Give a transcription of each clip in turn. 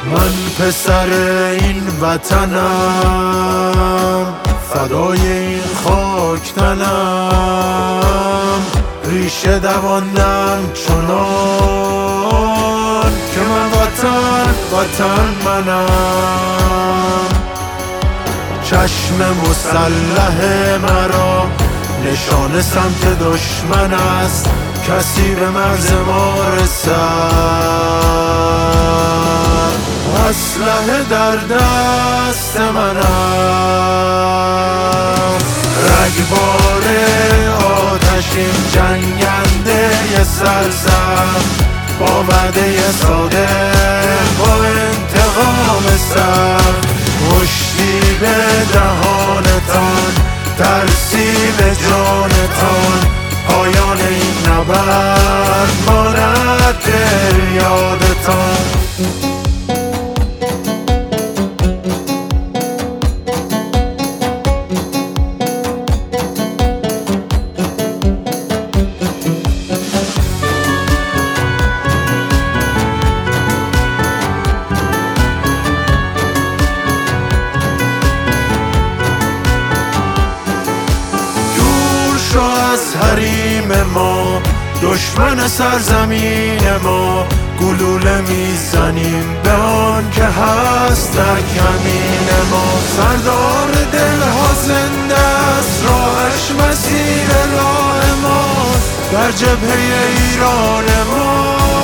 من پسر این وطنم، فدای این خاک تنم، ریشه دواندم چنان که من وطن منم. چشم مسلح مرا نشان سمت دشمن است، کسی به مرز ما رسد، اسلحه در دست من است. رگبار آتشین جنگنده سرزم، با وعده صادق، با انتقام سر، مشتی به دهانتان، ترسی به جانتان، پایان این نبرد ماند یادتان. از حریم ما، دشمن سرزمین ما، گلوله میزنیم به آن که هست در کمین ما. سردار دلها زنده است، راهش مسیر راه ماست، در جبهه ایران ما.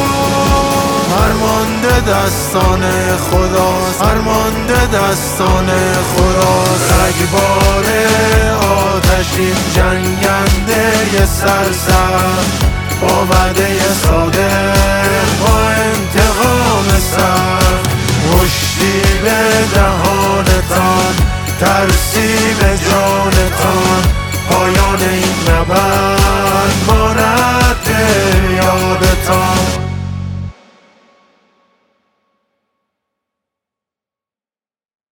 فرمانده دستان خداست، فرمانده دستان خداست. رگبار آتشین جنگنده سرزم، با وعده صادق، با انتقام سر، مشتی به دهانتان، ترسی به جانتان، پایان این نبرد ماند یادتان.